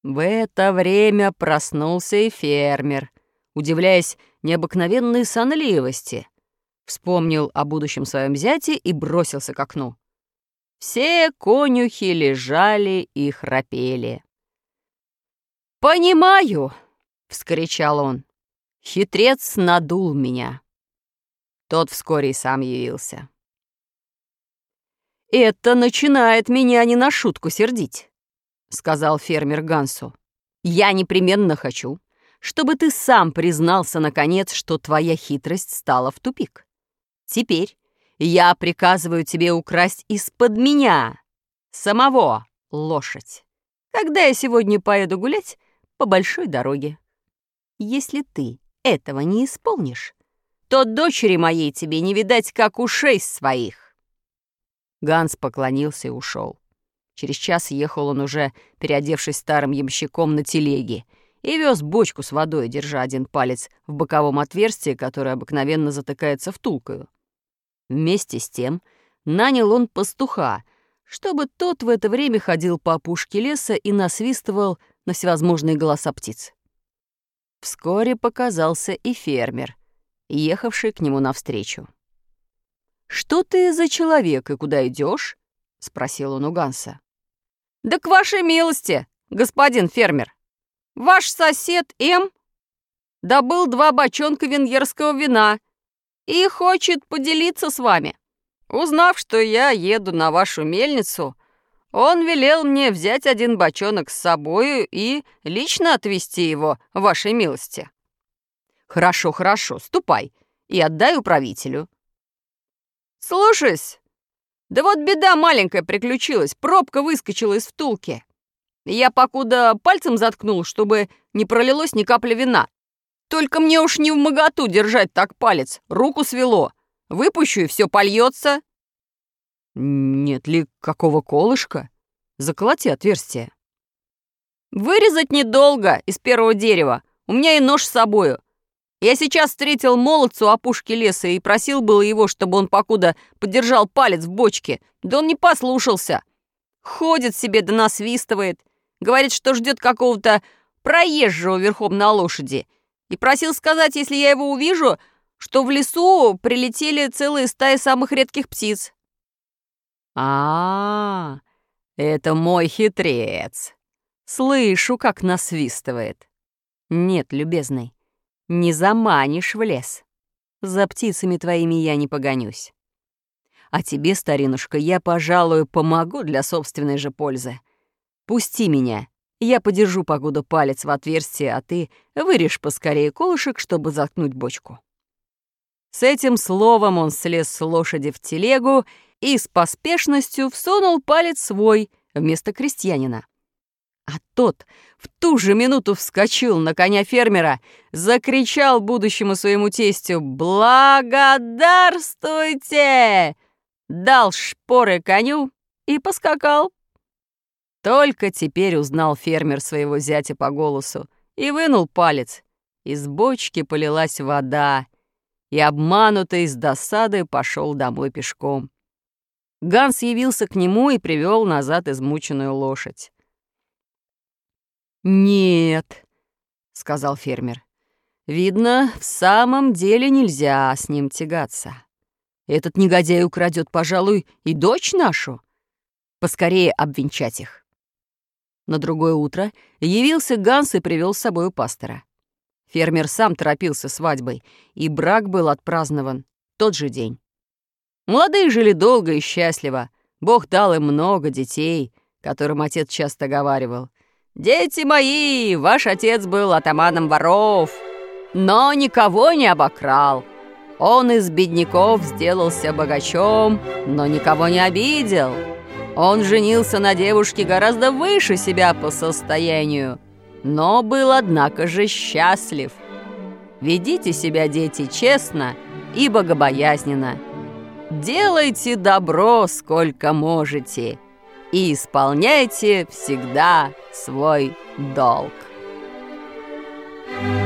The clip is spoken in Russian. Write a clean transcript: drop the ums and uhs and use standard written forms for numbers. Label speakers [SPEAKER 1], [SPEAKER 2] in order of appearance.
[SPEAKER 1] В это время проснулся и фермер, удивляясь необыкновенной сонливости. Вспомнил о будущем своем зяте и бросился к окну. Все конюхи лежали и храпели. «Понимаю!» — вскричал он. «Хитрец надул меня». Тот вскоре и сам явился. «Это начинает меня не на шутку сердить», — сказал фермер Гансу. «Я непременно хочу, чтобы ты сам признался, наконец, что твоя хитрость стала в тупик. Теперь я приказываю тебе украсть из-под меня самого лошадь, когда я сегодня поеду гулять по большой дороге. Если ты этого не исполнишь, то дочери моей тебе не видать, как ушей своих». Ганс поклонился и ушел. Через час ехал он уже, переодевшись старым ямщиком, на телеге, и вез бочку с водой, держа один палец в боковом отверстии, которое обыкновенно затыкается втулкою. Вместе с тем нанял он пастуха, чтобы тот в это время ходил по опушке леса и насвистывал на всевозможные голоса птиц. Вскоре показался и фермер, ехавший к нему навстречу. «Что ты за человек и куда идешь?» — спросил он у Ганса. «Да к вашей милости, господин фермер. Ваш сосед М. добыл 2 бочонка венгерского вина и хочет поделиться с вами. Узнав, что я еду на вашу мельницу, он велел мне взять 1 бочонок с собою и лично отвезти его вашей милости». «Хорошо, хорошо, ступай и отдай управителю». «Слушаюсь. Да вот беда маленькая приключилась, пробка выскочила из втулки. Я покуда пальцем заткнул, чтобы не пролилось ни капли вина. Только мне уж не вмоготу держать так палец, руку свело. Выпущу, и все польется». «Нет ли какого колышка? Заколоти отверстие». «Вырезать недолго из первого дерева. У меня и нож с собою. Я сейчас встретил молодца у опушки леса и просил было его, чтобы он покуда подержал палец в бочке. Да он не послушался. Ходит себе да насвистывает. Говорит, что ждет какого-то проезжего верхом на лошади. И просил сказать, если я его увижу, что в лесу прилетели целые стаи самых редких птиц». «А, это мой хитрец. Слышу, как насвистывает. Нет, любезный, не заманишь в лес. За птицами твоими я не погонюсь. А тебе, старинушка, я, пожалуй, помогу для собственной же пользы. Пусти меня, я подержу покуда палец в отверстие, а ты вырежь поскорее колышек, чтобы заткнуть бочку». С этим словом он слез с лошади в телегу и с поспешностью всунул палец свой вместо крестьянина. А тот в ту же минуту вскочил на коня фермера, закричал будущему своему тестю «Благодарствуйте!», дал шпоры коню и поскакал. Только теперь узнал фермер своего зятя по голосу и вынул палец. Из бочки полилась вода, и, обманутый с досады, пошел домой пешком. Ганс явился к нему и привел назад измученную лошадь. «Нет», — сказал фермер, — «видно, в самом деле нельзя с ним тягаться. Этот негодяй украдет, пожалуй, и дочь нашу. Поскорее обвенчать их». На другое утро явился Ганс и привел с собою пастора. Фермер сам торопился свадьбой, и брак был отпразднован тот же день. Молодые жили долго и счастливо. Бог дал им много детей, которым отец часто говаривал: «Дети мои, ваш отец был атаманом воров, но никого не обокрал. Он из бедняков сделался богачом, но никого не обидел. Он женился на девушке гораздо выше себя по состоянию, но был, однако же, счастлив. Ведите себя, дети, честно и богобоязненно. Делайте добро, сколько можете, и исполняйте всегда свой долг».